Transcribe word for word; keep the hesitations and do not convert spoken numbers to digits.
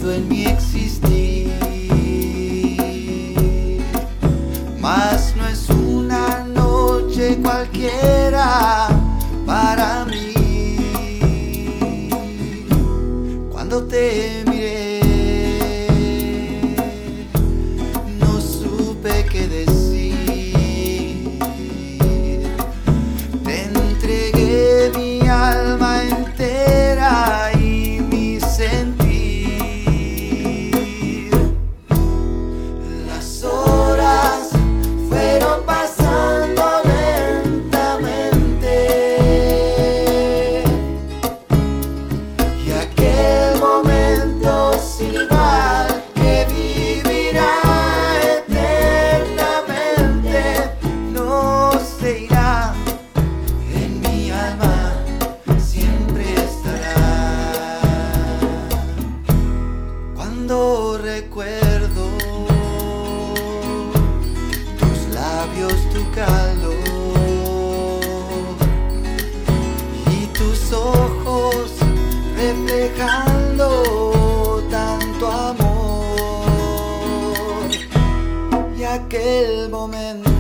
todo en mi existir, mas no es una noche cualquiera para mí. Cuando te miré, no supe qué decir. Te entregué mi alma entera y mi sentir. Las horas fueron pasando lentamente y aquel momento sin igual que vivirá eternamente no se irá. En mi alma siempre estará. Cuando recuerdo tus labios, tu calor y tus ojos reflejando tanto amor, y aquel momento